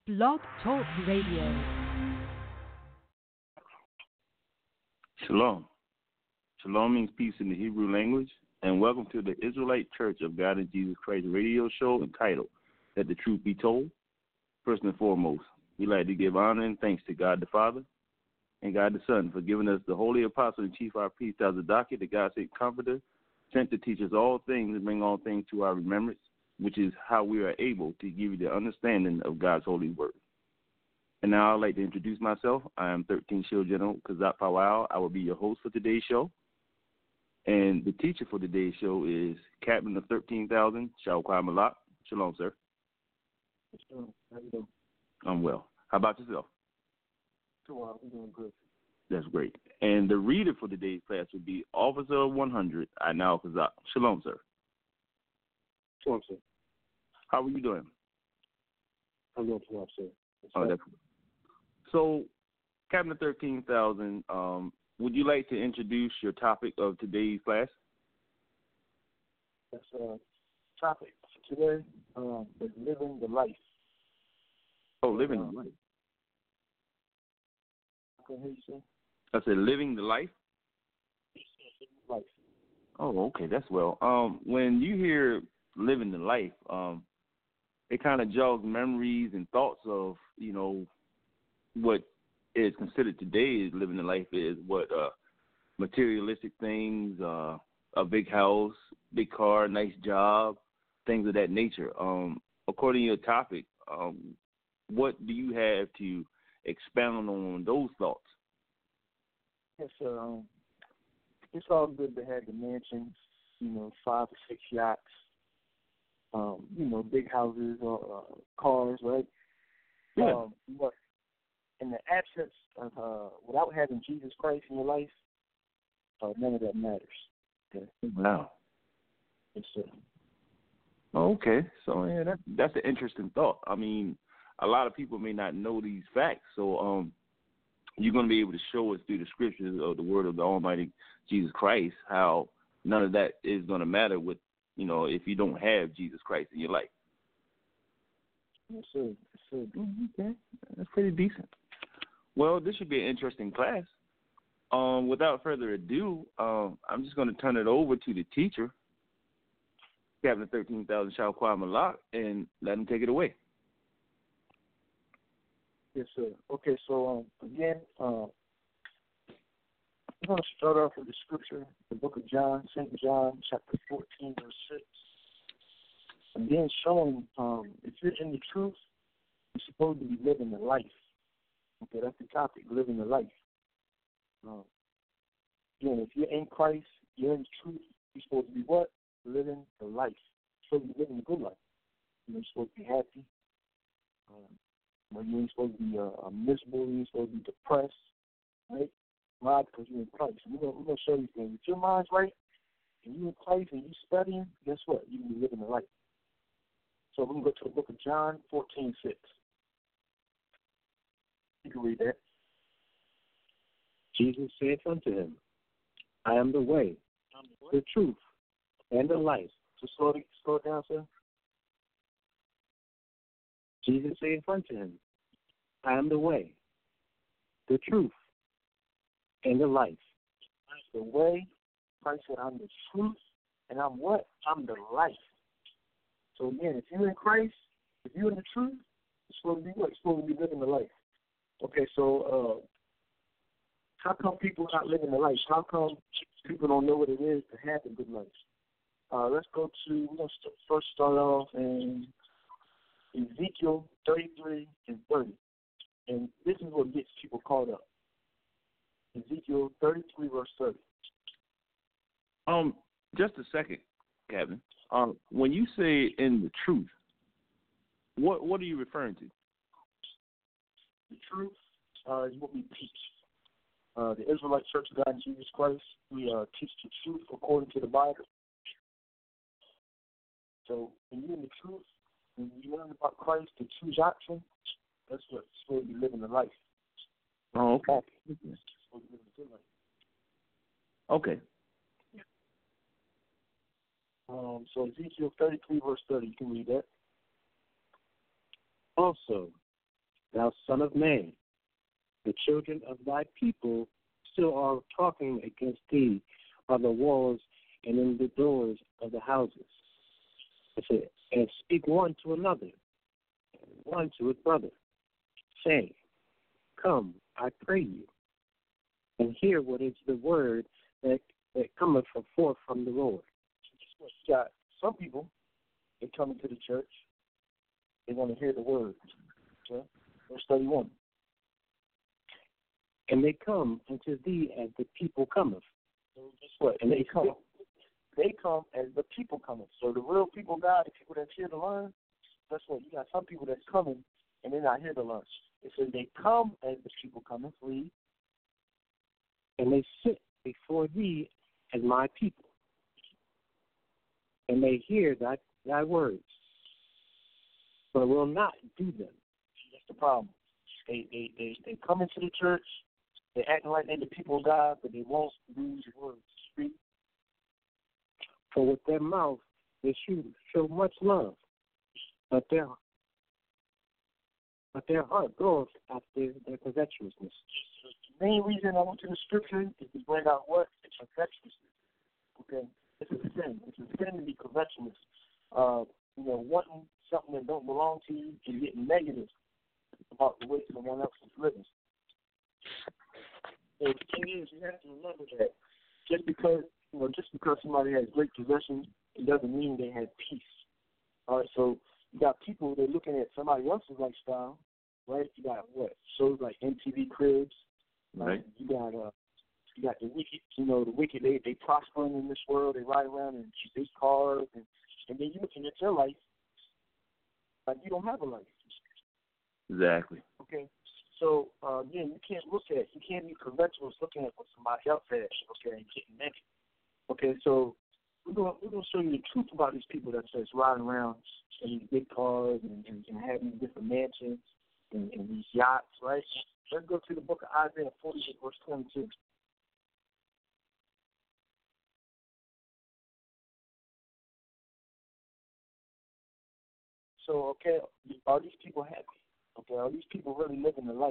Blog Talk Radio. Shalom. Shalom means peace in the Hebrew language, and welcome to the Israelite Church of God in Jesus Christ radio show entitled Let the Truth Be Told. First and foremost, we like to give honor and thanks to God the Father and God the Son for giving us the Holy Apostle and Chief Our Priest Zadaki, the God-sent Comforter, sent to teach us all things and bring all things to our remembrance, which is how we are able to give you the understanding of God's holy word. And now I'd like to introduce myself. I am 13 Shield General Kazak Powell. I will be your host for today's show. And the teacher for today's show is Captain of 13,000, Shawquai Malak. Shalom, sir. Shalom. How you doing? I'm well. How about yourself? I'm doing good. That's great. And the reader for today's class would be Officer 100, Anal Kazak. Shalom, sir. Shalom, sir. How are you doing? I'm doing well, sir. That's good. So, Captain of 13,000, would you like to introduce your topic of today's class? That's topic for today is living the life. Oh, living the life. I can hear you, sir. I said living the life? Life. Oh, okay, that's well. When you hear living the life, it kind of jogs memories and thoughts of, what is considered today as living the life is what materialistic things, a big house, big car, nice job, things of that nature. According to your topic, what do you have to expound on those thoughts? Yes, sir. It's all good to have the mansions, 5 or 6 yachts, big houses or cars, right? Yeah. But in the absence of, without having Jesus Christ in your life, none of that matters. Okay? Wow. Yes, sir. Okay. So, yeah, that's an interesting thought. I mean, a lot of people may not know these facts. So, you're going to be able to show us through the scriptures of the word of the Almighty Jesus Christ how none of that is going to matter with, if you don't have Jesus Christ in your life. Yes, sir. Yes, sir. Okay. That's pretty decent. Well, this should be an interesting class. Without further ado, I'm just going to turn it over to the teacher, Captain 13,000 Shawquai Malak, and let him take it away. Yes, sir. Okay, so again, we're going to start off with the scripture, the book of John, St. John, chapter 14, verse 6. Again, showing if you're in the truth, you're supposed to be living the life. Okay, that's the topic, living the life. Again, if you're in Christ, you're in the truth, you're supposed to be what? Living the life. You're supposed to be living a good life. You're supposed to be happy. You ain't supposed to be miserable. You ain't supposed to be depressed, right? Why? Because you're in Christ. We're going to show you things. If your mind's right, and you're in Christ and you're studying, guess what? You're going to be living the life. So we're going to go to the book of John 14:6. You can read that. Jesus saith unto him, I am the way, the truth, and the life. So slow it down, sir. Jesus saith unto him, I am the way, the truth, and the life. The way, Christ said, I'm the truth, and I'm what? I'm the life. So again, if you're in Christ, if you're in the truth, you're supposed to be what? You're supposed to be living the life. Okay, so how come people are not living the life? How come people don't know what it is to have a good life? Let's go to, we're going to first start off in Ezekiel 33 and 30. And this is what gets people caught up. Ezekiel 33, verse 30. Just a second, Captain. When you say in the truth, what are you referring to? The truth is what we teach. The Israelite Church of God in Jesus Christ, we teach the truth according to the Bible. So when you're in the truth, when you learn about Christ, the true doctrine, that's what you're supposed to be living the life. Oh, okay. You're supposed to be living a good life. Okay. So Ezekiel 33, verse 30, you can read that. Also, thou son of man, the children of thy people still are talking against thee on the walls and in the doors of the houses. It said, and speak one to another, one to his brother, saying, Come, I pray you, and hear what is the word that cometh forth from the Lord. You got some people, they come into the church, they want to hear the word. Okay? Verse 31. And they come unto thee as the people cometh. So guess what? And they come as the people coming. So the real people, God, the people that's here to learn, guess what? You got some people that's coming and they're not here to learn. It says they come as the people coming, read. And they sit before thee as my people. And they hear thy words, but will not do them. That's the problem. They come into the church, they acting like they're the people of God, but they won't do the words. Read. For with their mouth they show much love, but their heart goes after their covetousness. The main reason I went to the scripture is to bring out what? It's covetousness. Okay? It's a sin. It's a sin to be covetous. Wanting something that don't belong to you and getting negative about the way someone else is living. So the thing is, you have to remember that just because somebody has great possessions, it doesn't mean they have peace. All right, so you got people that are looking at somebody else's lifestyle, right? You got shows like MTV Cribs, right? You got the wicked. The wicked. They prospering in this world. They ride around in big cars, and then you looking at your life like you don't have a life. Exactly. Okay. So again, you can't be covetous looking at what somebody else has. Okay, and getting negative. Okay, so we're gonna show you the truth about these people that says riding around in these big cars and having different mansions and these yachts, right? Let's go to the book of Isaiah 48, verse 22. So, okay, are these people happy? Okay, are these people really living the life?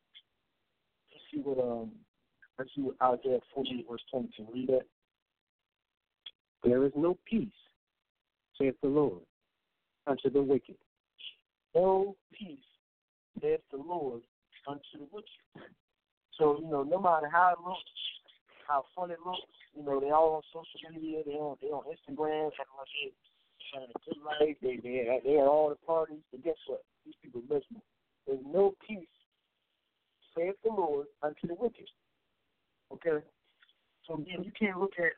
Let's see what Isaiah 48, verse 22. Read that. There is no peace, saith the Lord, unto the wicked. No peace, saith the Lord, unto the wicked. So, no matter how it looks, how fun it looks, they all on social media, they on Instagram, having a good life, they at all the parties, but guess what? These people are miserable. There's no peace, saith the Lord, unto the wicked. Okay? So again, you can't look at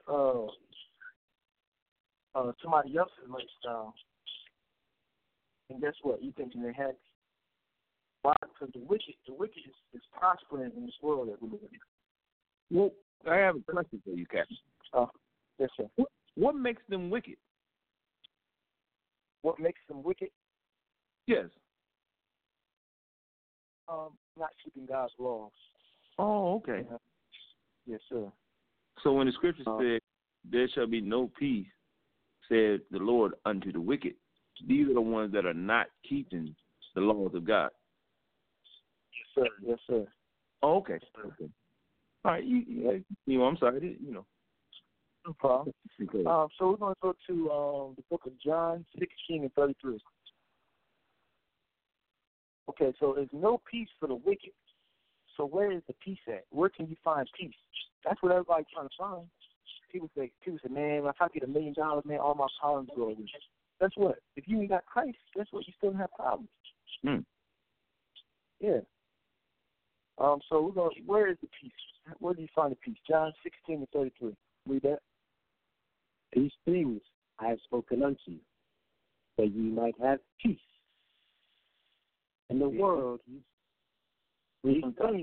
somebody else's lifestyle, and guess what? You thinking they're happy. Why? Because the wicked is prospering in this world that we live in. Well, I have a question for you, Captain. Yes, sir. What makes them wicked? What makes them wicked? Yes. Not keeping God's laws. Oh, okay. Yes, sir. So when the scripture said, there shall be no peace, said the Lord unto the wicked, these are the ones that are not keeping the laws of God. Yes, sir. Yes, sir. Oh, okay. Okay. All right. I'm sorry. No problem. So we're going to go to the book of John 16 and 33. Okay, so there's no peace for the wicked. So where is the peace at? Where can you find peace? That's what everybody's trying to find. People say, man, if I get $1 million, man, all my problems go away. Guess what? If you ain't got Christ, guess what? You still have problems. Yeah. So we're going. Where is the peace? Where do you find the peace? John 16 and 33. Read that. These things I have spoken unto you, that ye might have peace. In the world, these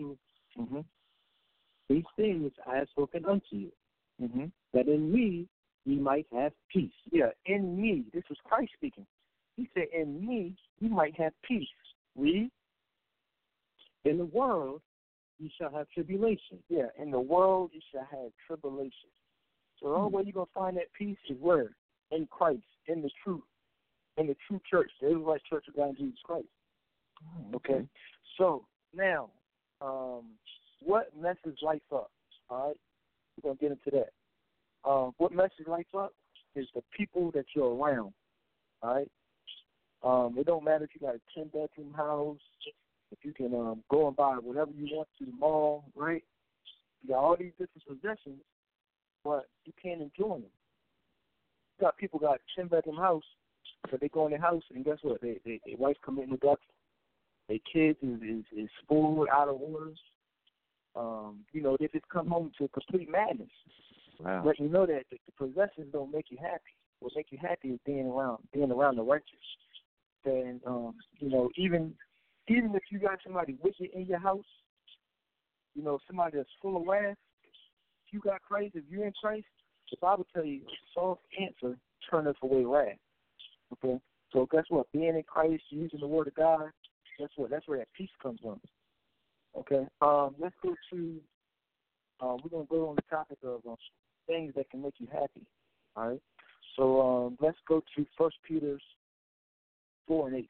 things I have spoken unto you, that in me ye might have peace. Yeah, in me. This was Christ speaking. He said, in me you might have peace. Read. In the world you shall have tribulation. Yeah, in the world you shall have tribulation. So the only way you're going to find that peace is where? In Christ, in the truth, in the true church, the Israelite Church of God in Jesus Christ. Okay. So now, what messes life up? All right, we're gonna get into that. What messes life up is the people that you're around. All right. It don't matter if you got a 10-bedroom house, if you can go and buy whatever you want to the mall, right? You got all these different possessions, but you can't enjoy them. You got people got a 10-bedroom house, but they go in their house and guess what? Their wife committing adultery. Their kids is spoiled, out of order. They just come home to complete madness. Wow. Let you know that the possessions don't make you happy. What makes you happy is being around the righteous. And even if you got somebody wicked in your house, somebody that's full of wrath, if you got Christ, if you're in Christ, the Bible tell you a soft answer turneth away wrath. Okay? So guess what? Being in Christ, using the word of God, guess what? That's where that peace comes from. Okay? Let's go to we're gonna go on the topic of things that can make you happy. All right. So let's go to 1 Peter 4:8.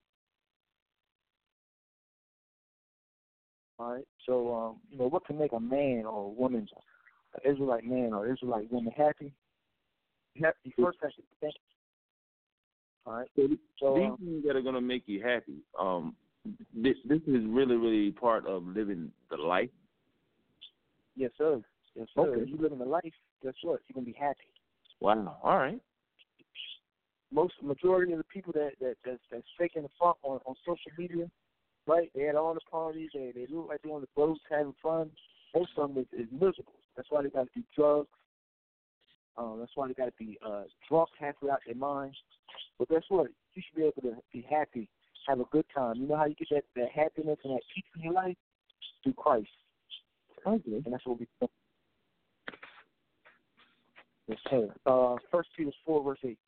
All right. So what can make a man or a woman, an Israelite man or Israelite woman happy? You first have to think. All right. So So these things that are going to make you happy, this is really, really part of living the life. yes, sir. Yes, sir. Okay. If you live in the life, guess what? You're gonna be happy. Wow. All right. Majority of the people that's faking the funk on social media, right? They had all the parties. They look like they're on the boats having fun. Most of them is miserable. That's why they got to do drugs. That's why they got to be drunk halfway out their minds. But guess what? You should be able to be happy, have a good time. You know how you get that happiness and that peace in your life? Through Christ. Okay. And that's what we do. Yes, sir. 1 Peter 4:8.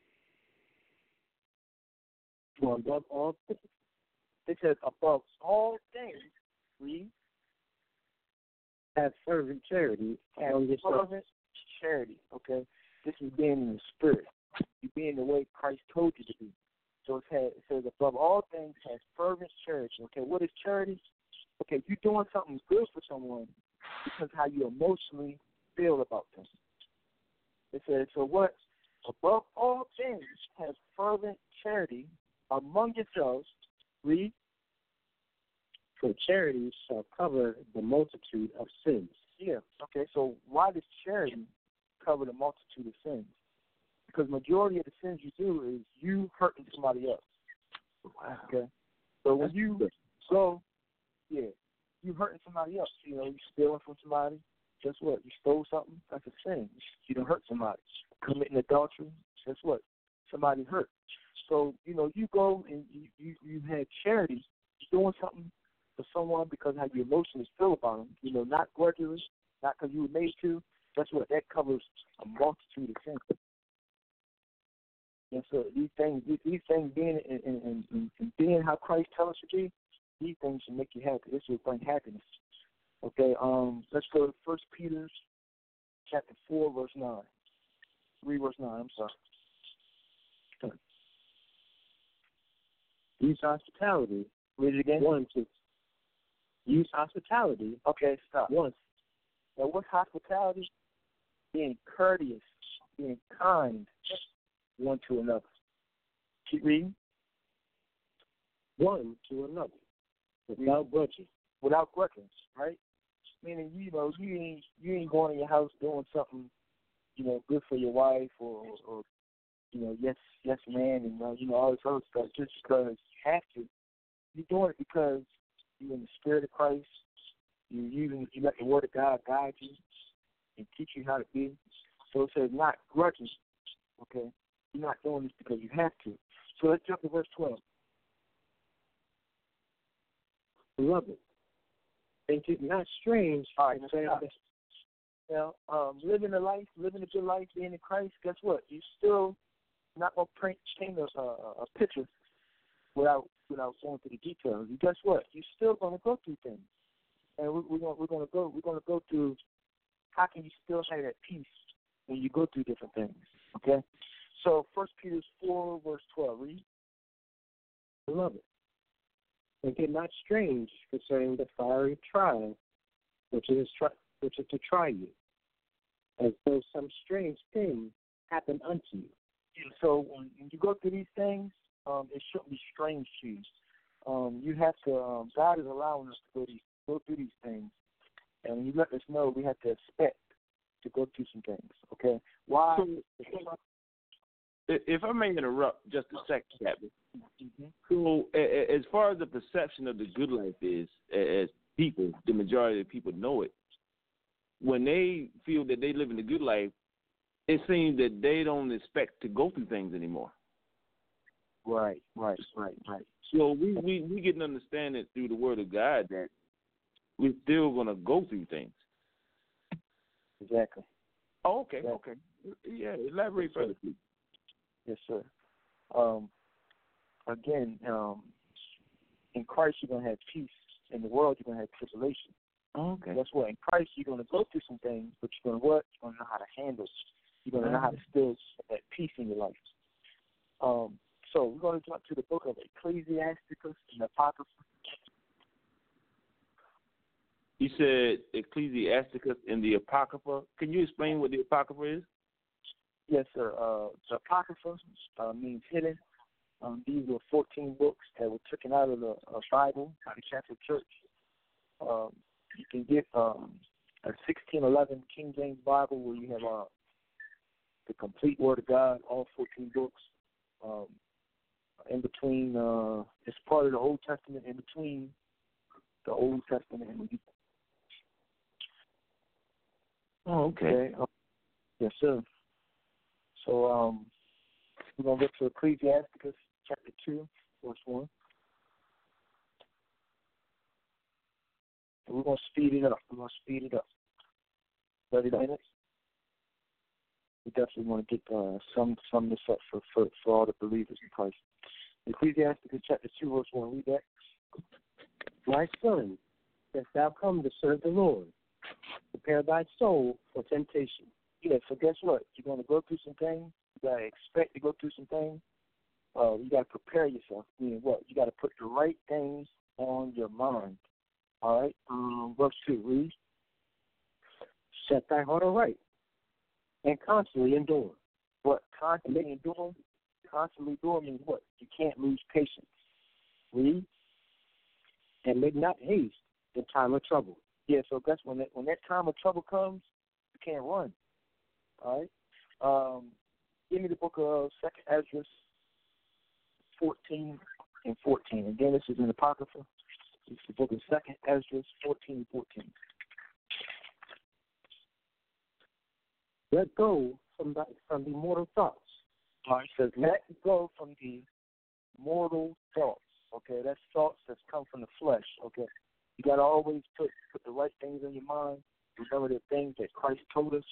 Above all things. It says, above all things, we have fervent charity. fervent charity, okay? This is being in the spirit. You being the way Christ told you to be. So it says, above all things, has fervent charity. Okay, what is charity? Okay, you're doing something good for someone because how you emotionally feel about them. It says, so what? Above all things, has fervent charity among yourselves. Read. For charity shall cover the multitude of sins. Yeah. Okay. So why does charity cover the multitude of sins? Because majority of the sins you do is you hurting somebody else. Wow. Okay. So when you go, you hurting somebody else. You stealing from somebody. Guess what? You stole something. That's a sin. You done hurt somebody. Committing adultery. Guess what? Somebody hurt. So you go and you had charity. You're doing something for someone because how you emotionally feel about them, not grudgingly, not because you were made to. That's what that covers a multitude of sins. And so these things being in being how Christ tells us to be, these things should make you happy. This will bring happiness. Okay, let's go to 1 Peter chapter 4, verse 9. 3 verse 9, I'm sorry. Use hospitality. Read it again. 1-6. Use hospitality. Okay, stop. Once. Now, what's hospitality? Being courteous, being kind one to another. Keep reading. One to another. Without grudging. Without grudging, right? Meaning, you ain't going in your house doing something, good for your wife or yes, man, and all this other stuff just because you have to. You're doing it because you're in the spirit of Christ. You let the word of God guide you and teach you how to be. So it says not grudging. Okay, you're not doing this because you have to. So let's jump to verse 12. Beloved, think it not strange. All right, living a life, living a good life, being in Christ. Guess what? You still not gonna paint a picture without going through the details. And guess what? You're still gonna go through things, and we're gonna go through how can you still have that peace when you go through different things. Okay, so 1 Peter 4 verse 12. Read. Beloved, and get not strange concerning the fiery trial which is to try you, as though some strange thing happened unto you. And so when you go through these things, it shouldn't be strange to you. You have to. God is allowing us to go through these things, and when you let us know, we have to expect to go through some things. Okay? Why? If I may interrupt just a second, Captain. Mm-hmm. So, as far as the perception of the good life is, as people, the majority of people know it, when they feel that they live in the good life, it seems that they don't expect to go through things anymore. Right. So we get an understanding through the Word of God that we're still going to go through things. Exactly. Oh, okay. Yeah, elaborate further, please. Yes, sir. Again, in Christ you're going to have peace. In the world you're going to have tribulation. Okay. That's what in Christ you're going to go through some things, but you're going to what? You're going to know how to handle it. You're going to know how to still have peace in your life. So we're going to jump to the book of Ecclesiasticus and Apocrypha. You said Ecclesiasticus and the Apocrypha. Can you explain what the Apocrypha is? Yes, sir. The Apocrypha means hidden. These were 14 books that were taken out of the Bible by the Catholic Church. You can get a 1611 King James Bible where you have the complete Word of God, all 14 books. In between, it's part of the Old Testament. In between the Old Testament and the New. Oh, okay. Yes, sir. So we're gonna go to Ecclesiasticus chapter 2, verse 1. And we're gonna speed it up. 30 minutes. We definitely want to get sum this up for all the believers in Christ. Ecclesiasticus chapter 2, verse 1. Read that. My son, if thou come to serve the Lord, prepare thy soul for temptation. Yeah, so guess what? You're going to go through some things. You got to expect to go through some things. You got to prepare yourself. Meaning what? You got to put the right things on your mind. All right? Verse 2, read. Set thy heart aright, and constantly endure. What? Constantly endure? Constantly endure means what? You can't lose patience. Read. And make not haste in time of trouble. Yeah, so guess when that time of trouble comes, you can't run. All right? Give me the book of 2nd Ezra 14 and 14. Again, this is in Apocrypha. It's the book of 2nd Ezra 14 and 14. Let go from the mortal thoughts. All right, it says, let go from the mortal thoughts. Okay, that's thoughts that's come from the flesh. Okay, you got to always put the right things in your mind. Remember the things that Christ told us.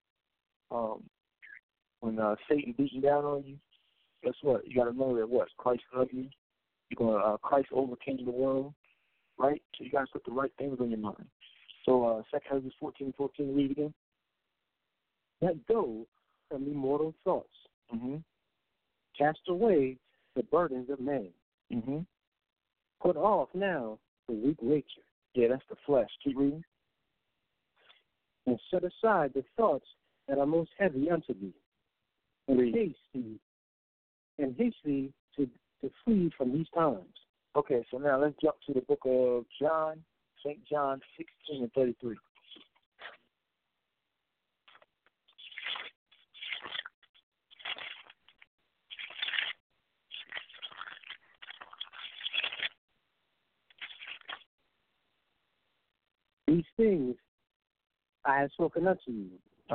When Satan beating down on you, guess what? You got to know that what? Christ loved you. Christ overcame the world, right? So you got to put the right things in your mind. So 2 Ezra 14:14, read again. Let go from the mortal thoughts. Mm-hmm. Cast away the burdens of man. Mm-hmm. Put off now the weak nature. Yeah, that's the flesh. Keep reading. And set aside the thoughts that are most heavy unto thee. And haste thee to flee from these times. Okay, so now let's jump to the book of John, St. John 16 and 33. These things I have spoken unto you,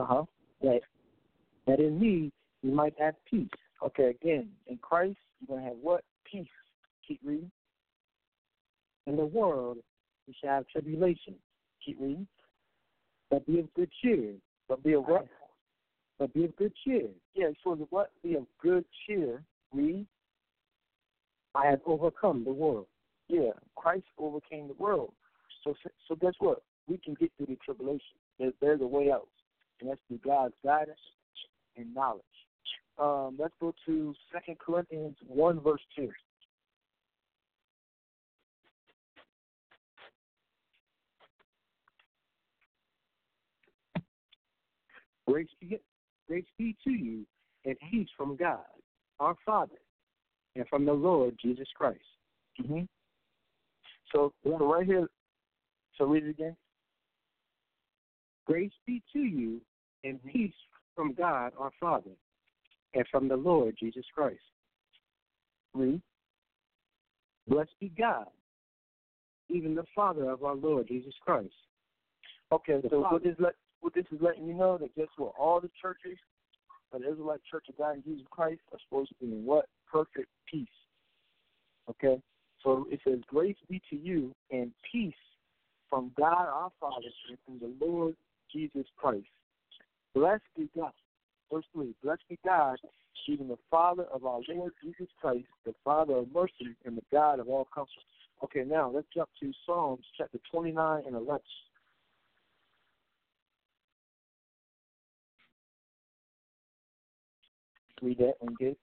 that in me you might have peace. Okay, again, in Christ, you're going to have what? Peace. Keep reading. In the world, you shall have tribulation. Keep reading. But be of good cheer. But be of what? But be of good cheer. Yeah, so the what? Be of good cheer. Read. I have overcome the world. Yeah, Christ overcame the world. So guess what? We can get through the tribulation. There's a way out, and that's through God's guidance and knowledge. Let's go to 2 Corinthians 1, verse 2. Grace be to you and peace from God, our Father, and from the Lord Jesus Christ. Mm-hmm. So right here, so read it again. Grace be to you and peace from God, our Father, and from the Lord Jesus Christ. Read. Blessed be God, even the Father of our Lord Jesus Christ. Okay, so what this is letting you know that guess what? All the churches of the Israelite Church of God in Jesus Christ are supposed to be in what? Perfect peace. Okay? So it says, grace be to you and peace from God our Father and from the Lord Jesus Christ. Blessed be God. Verse 3, blessed be God, even the Father of our Lord Jesus Christ, the Father of mercy and the God of all comfort. Okay, now let's jump to Psalms chapter 29 and 11. Read that one, Gabe.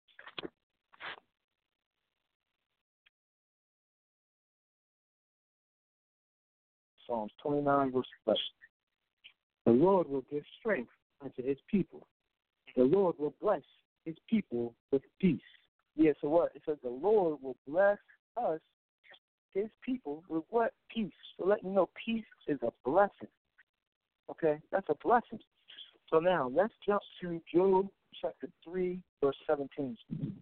Psalms 29, verse 11. The Lord will give strength unto his people. The Lord will bless his people with peace. Yeah, so what? It says the Lord will bless us, his people, with what? Peace. So let you know peace is a blessing. Okay? That's a blessing. So now let's jump to Job chapter 3, verse 17.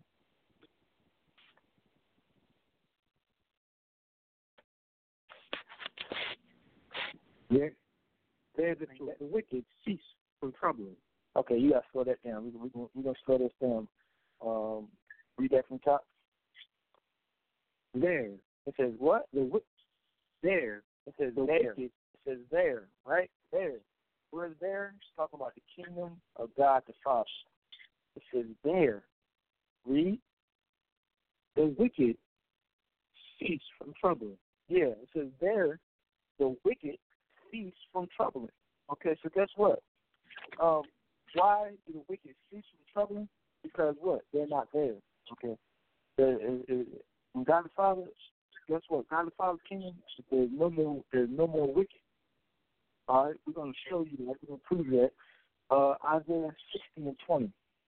There the wicked cease from troubling. Okay, you got to slow that down. We're going to slow this down. Read that from top. There. It says what? There. It says The there. wicked. It says there, right? There. Where's there? It's talking about the kingdom of God the Father. It says there. Read. The wicked cease from troubling. Yeah, it says there, the wicked cease from troubling. Okay, so guess what? Why do the wicked cease from troubling? Because what? They're not there. Okay. When God the Father, guess what? God the Father's kingdom, there's no more wicked. All right, we're going to show you that. We're going to prove that. Isaiah 60 and 20.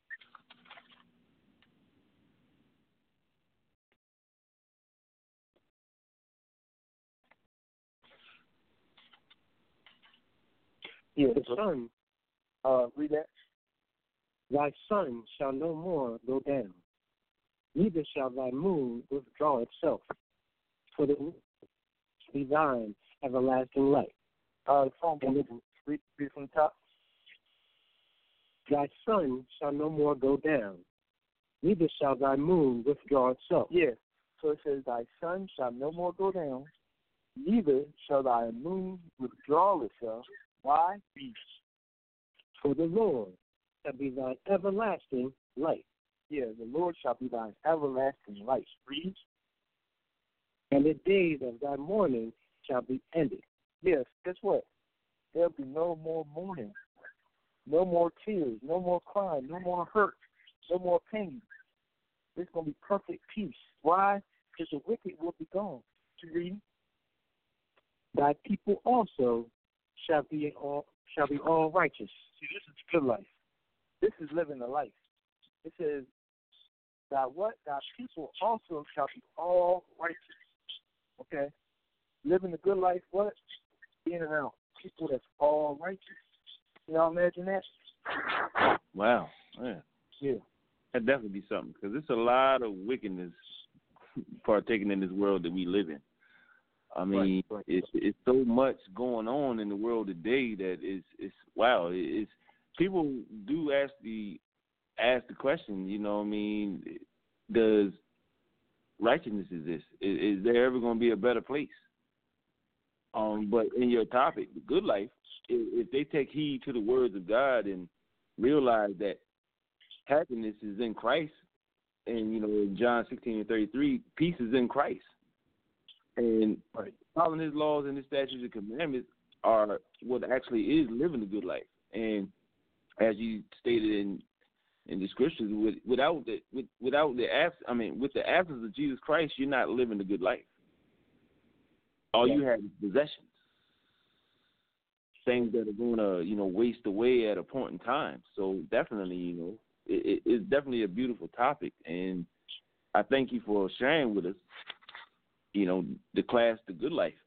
Yeah, The sun, read that. thy sun shall no more go down, neither shall thy moon withdraw itself, for the moon shall be thine everlasting light. The phone book, read from the top. Thy sun shall no more go down, neither shall thy moon withdraw itself. Yeah, so it says, thy sun shall no more go down, neither shall thy moon withdraw itself. Why? For the Lord shall be thine everlasting light. Yeah, the Lord shall be thine everlasting light. Read. And the days of thy mourning shall be ended. Yes, guess what? There'll be no more mourning, no more tears, no more crying, no more hurt, no more pain. There's going to be perfect peace. Why? Because the wicked will be gone. Read. Thy people also shall be all righteous. See, this is good life. This is living the life. It says, thy what? Thy people also shall be all righteous. Okay? Living the good life, what? Being around people that's all righteous. Y'all imagine that? Wow. Yeah. Yeah. That'd definitely be something, because there's a lot of wickedness partaking in this world that we live in. I mean, right. It's so much going on in the world today that it's wow. It's people do ask the question. You know, what I mean, does righteousness exist? Is there ever going to be a better place? But in your topic, the good life, if they take heed to the words of God and realize that happiness is in Christ, and you know, in John 16:33, peace is in Christ. And following his laws and his statutes and commandments are what actually is living a good life. And as you stated in the scriptures, with the absence of Jesus Christ, you're not living a good life. All you have is possessions. things that are going to, waste away at a point in time. So definitely, it's definitely a beautiful topic. And I thank you for sharing with us, the class, The Good Life.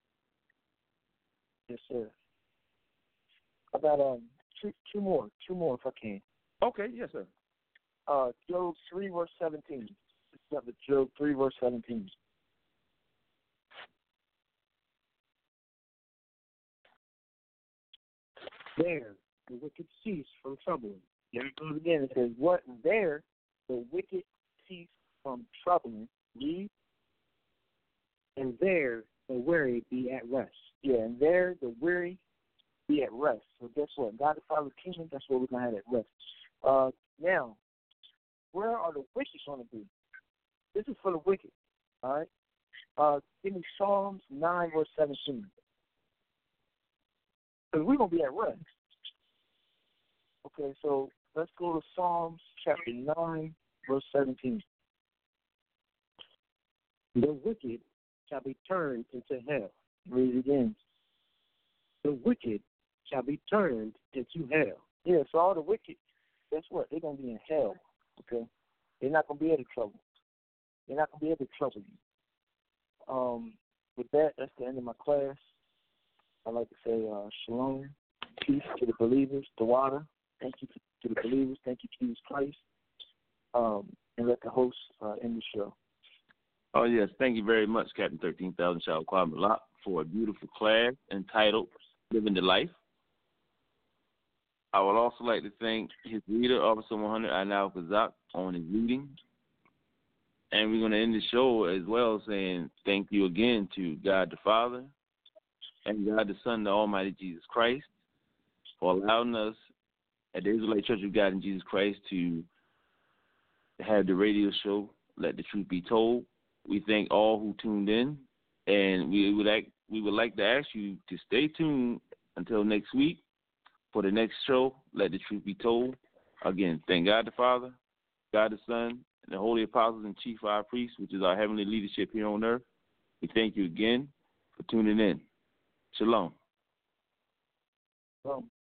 Yes, sir. I got two more if I can. Okay, yes, sir. Job 3 verse 17. Job 3 verse 17. There the wicked cease from troubling. Here it goes again. It says, "What there the wicked cease from troubling." Read. And there the weary be at rest. Yeah, and there the weary be at rest. So guess what? God the Father's kingdom, that's where we're going to have at rest. Now, where are the wicked going to be? This is for the wicked. All right? Give me Psalms 9, verse 17. Because we're going to be at rest. Okay, so let's go to Psalms chapter 9, verse 17. The wicked shall be turned into hell. Read it again. The wicked shall be turned into hell. Yeah, so all the wicked, guess what? They're going to be in hell. Okay? They're not going to be able to trouble. They're not going to be able to trouble you. With that, that's the end of my class. I'd like to say shalom, peace to the believers, the water. Thank you to the believers. Thank you, Jesus Christ. And let the host end the show. Oh, yes. Thank you very much, Captain 13,000 Shawquah Malak, for a beautiful class entitled Living the Life. I would also like to thank his reader, Officer 100 Anal Kazak, on his reading. And we're going to end the show as well saying thank you again to God the Father and God the Son, the Almighty Jesus Christ, for allowing us at the Israelite Church of God in Jesus Christ to have the radio show, Let the Truth Be Told. We thank all who tuned in, and we would like to ask you to stay tuned until next week for the next show, Let the Truth Be Told. Again, thank God the Father, God the Son, and the Holy Apostles and Chief High Priests, which is our heavenly leadership here on earth. We thank you again for tuning in. Shalom. Shalom.